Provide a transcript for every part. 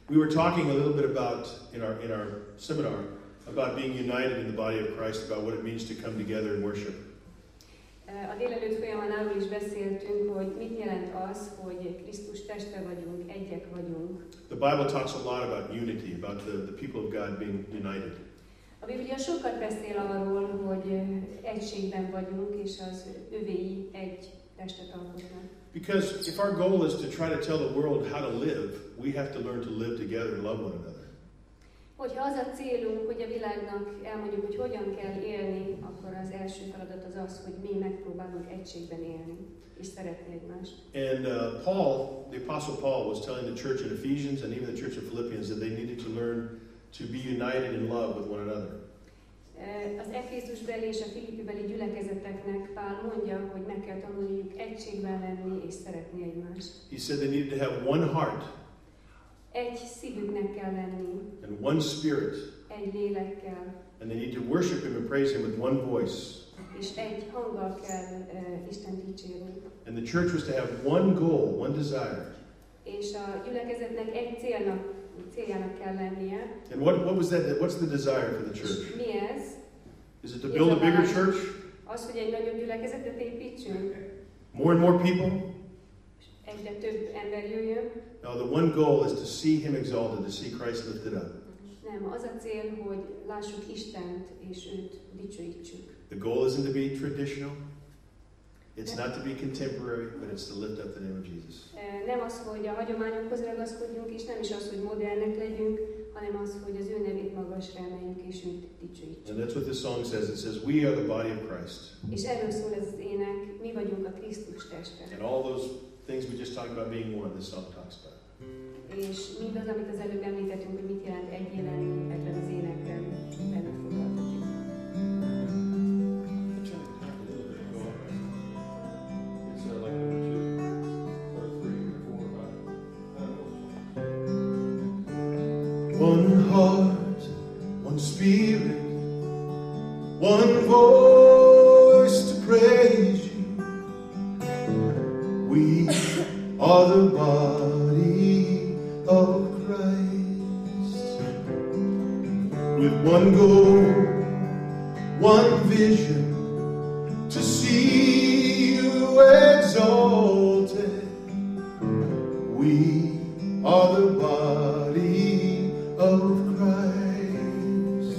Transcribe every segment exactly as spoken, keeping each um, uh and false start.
We were talking a little bit about, in our, in our seminar, about being united in the body of Christ, about what it means to come together and worship. A délelőtt folyamán arról is beszéltünk, hogy mit jelent az, hogy Krisztus teste vagyunk, egyek vagyunk. The Bible talks a lot about unity, about the, the people of God being united. A Biblia sokat beszél arról, hogy egységben vagyunk, és az övéi egy testet alkotnak. Because if our goal is to try to tell the world how to live, we have to learn to live together and love one another. Hogyha az a célunk, hogy a világnak elmondjuk, hogy hogyan kell élni, akkor az első feladat az az, hogy mi megpróbálunk egységben élni, és szeretni egymást. And uh, Paul, the Apostle Paul, was telling the church in Ephesians and even the church of Philippians that they needed to learn to be united in love with one another. Az Efézusbeli és a Filippibeli gyülekezeteknek Pál mondja, hogy meg kell tanulniuk egységben lenni és szeretni egymást. He said they needed to have one heart. Egy szívüknek kell lenni. And one spirit. Egy lélekkel. And they need to worship him and praise him with one voice. És egy hanggal kell uh, Istent dicsérni. And the church was to have one goal, one desire. És a gyülekezetnek egy célnak, céljának kell lennie. And what, what was that? What's the desire for the church? Mi ez? Is it to build a bigger church? Az, hogy egy nagyobb gyülekezetet építsünk. More and more people? Egyre több ember jöjjön. No, the one goal is to see him exalted, to see Christ lifted up. Nem, az a cél, hogy lássuk Istent és őt dicsőítsük. The goal isn't to be traditional. It's not to be contemporary, but it's to lift up the name of Jesus. Nem az, hogy a hagyományokhoz ragaszkodjunk, és nem is az, hogy modernek legyünk, hanem az, hogy az ő nevét magasra emeljük, és őt dicsőítsük. And that's what this song says. It says, we are the body of Christ. És erről szól ez az ének, mi vagyunk a Krisztus teste. And all those things we just talked about being one, this song talks about. És mindaz, amit az előbb említettünk, hogy mit jelent egyé lenni ebben az énekben, benne foglaltatjuk. One heart, one spirit, one voice to praise you. We are the body of Christ, with one goal, one vision, to see you exalted. We are the body of Christ,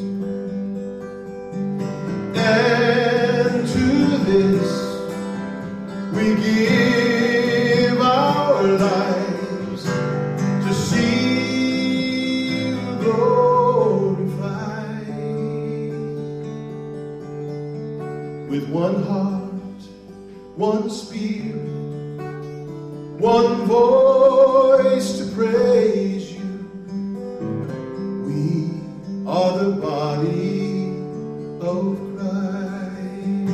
and to this we give our lives, to see you glorified. With one heart, one spirit, one voice to praise you. We are the body of Christ.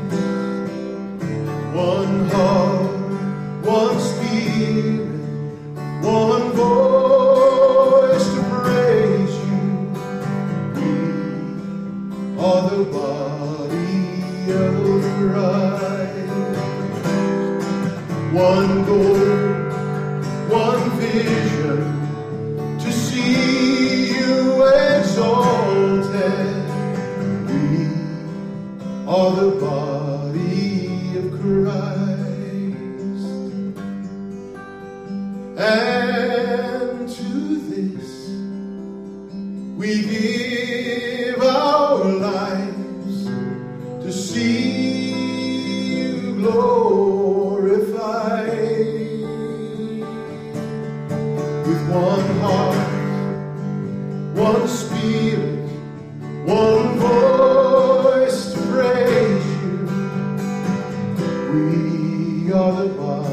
One heart, one spirit, one voice to praise you. We are the body of Christ. One goal, one vision, to see you exalted. We are the body of Christ, and to this we give our lives, to see you glorified. With one heart, one spirit, one voice to praise you. We are the body